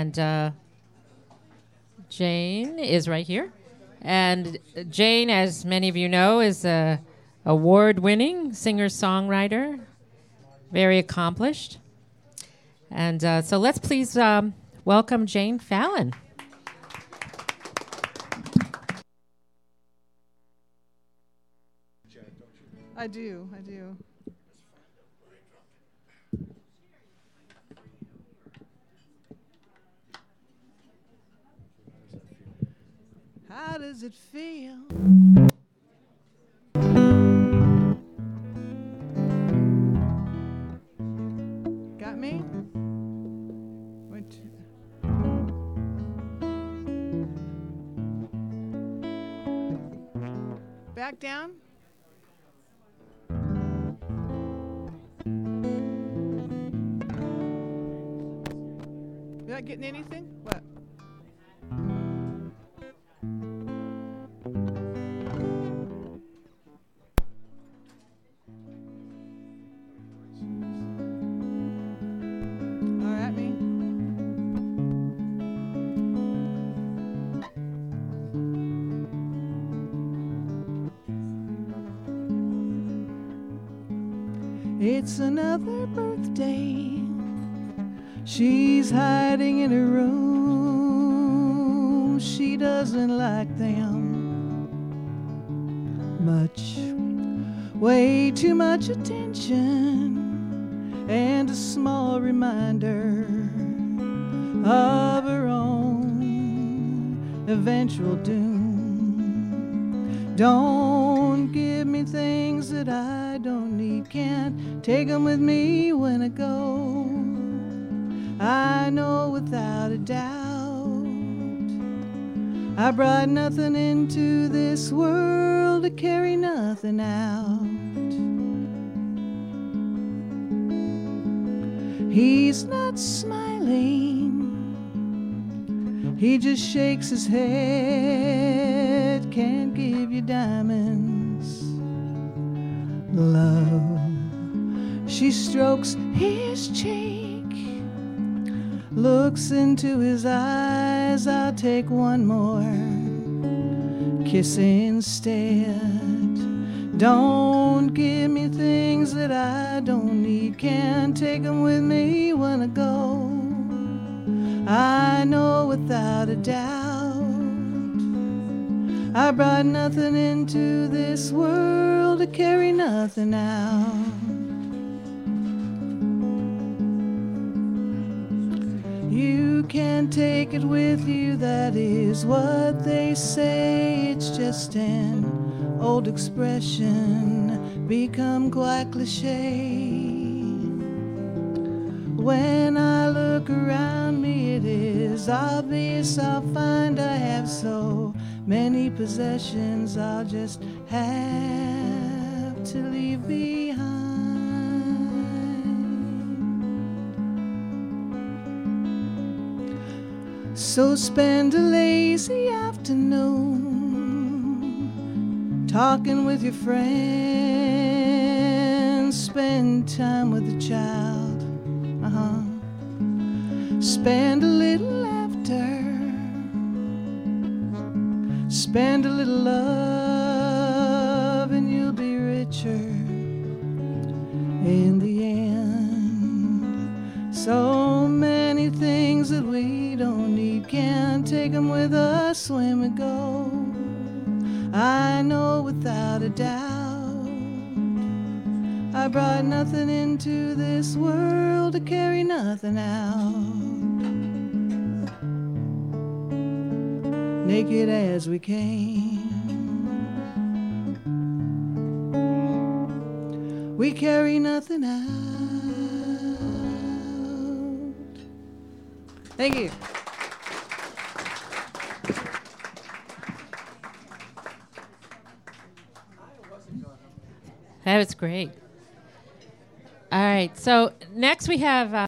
And Jane is right here. And Jane, as many of you know, is a award-winning singer-songwriter, very accomplished. And so let's please welcome Jane Fallon. I do. How does it feel? Got me? Back down? You're not getting anything? What? All right, me. It's another birthday. She's hiding in her room. She doesn't like them much. Way too much attention and a small reminder of her own eventual doom. Don't give me things that I don't need. Can't take them with me when I go. I know without a doubt I brought nothing into this world to carry nothing out. He's not smiling, he just shakes his head. Can't give you diamonds, love. She strokes his cheek, looks into his eyes. I'll take one more kiss instead. Don't give me things that I don't need. Can't take them with me when I go. I know without a doubt I brought nothing into this world to carry nothing out. You can't take it with you, that is what they say. It's just an old expression, become quite cliche. When I look around me, it is obvious I'll find I have so many possessions I'll just have to leave behind. So spend a lazy afternoon talking with your friends. Spend time with a child. Spend a little laughter. Spend a little love, and you'll be richer in the end. So many things that we don't need, can't take them with us when we go. I know without a doubt I brought nothing into this world to carry nothing out. Naked as we came, we carry nothing out. Thank you. That was great. All right, so next we have